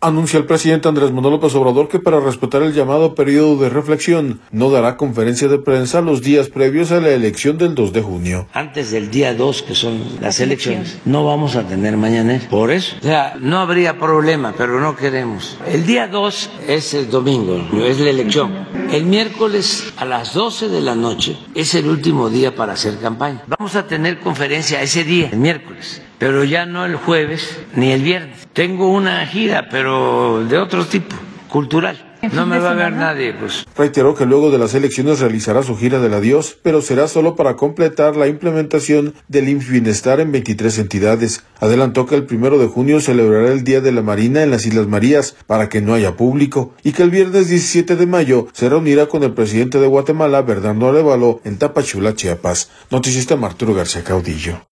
Anuncia el presidente Andrés Manuel López Obrador que para respetar el llamado periodo de reflexión, no dará conferencia de prensa los días previos a la elección del 2 de junio. Antes del día 2, que son las elecciones, no vamos a tener mañanera. Por eso, o sea, no habría problema, pero no queremos. El día 2 es el domingo, es la elección. El miércoles a las 12 de la noche es el último día para hacer campaña. Vamos a tener conferencia ese día, el miércoles, pero ya no el jueves ni el viernes. Tengo una gira, pero de otro tipo, cultural. No me va a ver nadie, pues. Reiteró que luego de las elecciones realizará su gira del adiós, pero será solo para completar la implementación del IMSS-Bienestar en 23 entidades. Adelantó que el 1 de junio celebrará el Día de la Marina en las Islas Marías para que no haya público y que el viernes 17 de mayo se reunirá con el presidente de Guatemala, Bernardo Arévalo, en Tapachula, Chiapas. Noticista Arturo García Caudillo.